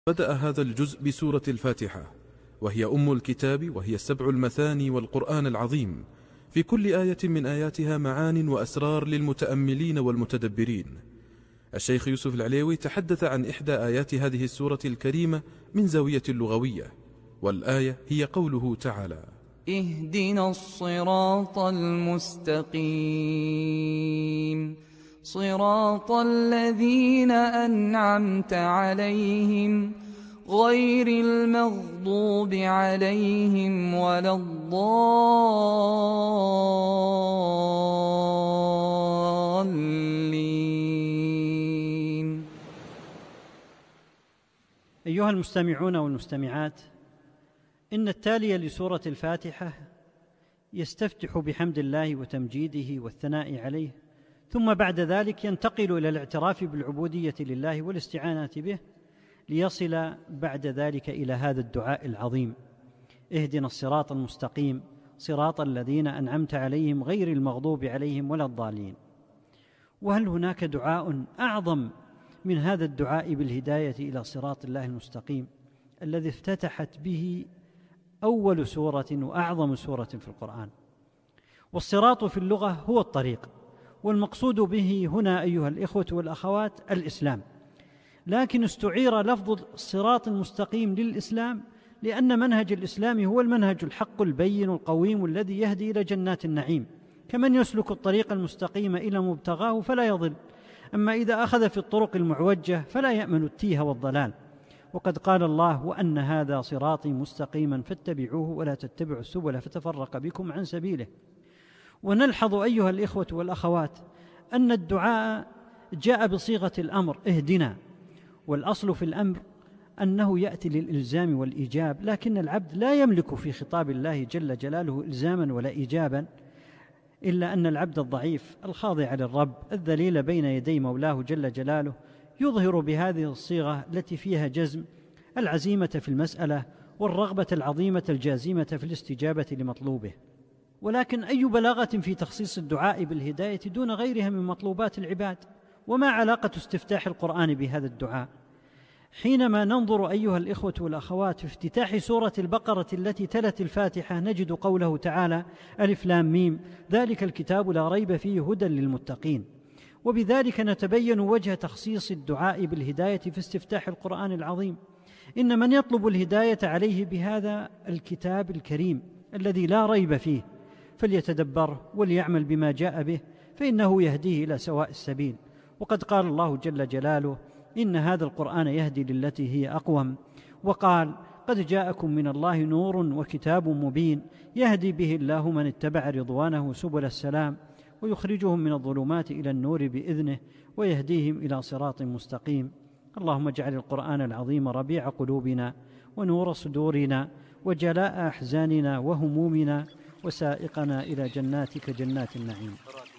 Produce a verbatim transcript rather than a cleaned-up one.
بدأ هذا الجزء بسورة الفاتحة، وهي أم الكتاب، وهي السبع المثاني والقرآن العظيم، في كل آية من آياتها معان وأسرار للمتأملين والمتدبرين. الشيخ يوسف العليوي تحدث عن إحدى آيات هذه السورة الكريمة من زاوية لغوية، والآية هي قوله تعالى: اهدنا الصراط المستقيم صراط الذين أنعمت عليهم غير المغضوب عليهم ولا الضالين. أيها المستمعون والمستمعات، إن التالي لسورة الفاتحة يستفتح بحمد الله وتمجيده والثناء عليه، ثم بعد ذلك ينتقل إلى الاعتراف بالعبودية لله والاستعانة به، ليصل بعد ذلك إلى هذا الدعاء العظيم: اهدنا الصراط المستقيم صراط الذين أنعمت عليهم غير المغضوب عليهم ولا الضالين. وهل هناك دعاء أعظم من هذا الدعاء بالهداية إلى صراط الله المستقيم الذي افتتحت به أول سورة وأعظم سورة في القرآن؟ والصراط في اللغة هو الطريق، والمقصود به هنا أيها الإخوة والأخوات الإسلام، لكن استعير لفظ الصراط المستقيم للإسلام لأن منهج الإسلام هو المنهج الحق البين القويم الذي يهدي إلى جنات النعيم، كمن يسلك الطريق المستقيم إلى مبتغاه فلا يضل، أما إذا أخذ في الطرق المعوجة فلا يأمن التيه والضلال. وقد قال الله: وأن هذا صراطي مستقيما فاتبعوه ولا تتبعوا السبل فتفرق بكم عن سبيله. ونلحظ أيها الإخوة والأخوات أن الدعاء جاء بصيغة الأمر اهدنا، والأصل في الأمر أنه يأتي للإلزام والإيجاب، لكن العبد لا يملك في خطاب الله جل جلاله إلزاما ولا إيجابا، إلا أن العبد الضعيف الخاضع للرب الذليل بين يدي مولاه جل جلاله يظهر بهذه الصيغة التي فيها جزم العزيمة في المسألة والرغبة العظيمة الجازمة في الاستجابة لمطلوبه. ولكن أي بلاغة في تخصيص الدعاء بالهداية دون غيرها من مطلوبات العباد؟ وما علاقة استفتاح القرآن بهذا الدعاء؟ حينما ننظر أيها الإخوة والأخوات في افتتاح سورة البقرة التي تلت الفاتحة نجد قوله تعالى: ألف لام ميم ذلك الكتاب لا ريب فيه هدى للمتقين. وبذلك نتبين وجه تخصيص الدعاء بالهداية في استفتاح القرآن العظيم. إن من يطلب الهداية عليه بهذا الكتاب الكريم الذي لا ريب فيه فليتدبره وليعمل بما جاء به، فإنه يهديه إلى سواء السبيل. وقد قال الله جل جلاله: إن هذا القرآن يهدي للتي هي أقوم. وقال: قد جاءكم من الله نور وكتاب مبين يهدي به الله من اتبع رضوانه سبل السلام ويخرجهم من الظلمات إلى النور بإذنه ويهديهم إلى صراط مستقيم. اللهم اجعل القرآن العظيم ربيع قلوبنا ونور صدورنا وجلاء أحزاننا وهمومنا وسائقنا إلى جناتك جنات النعيم.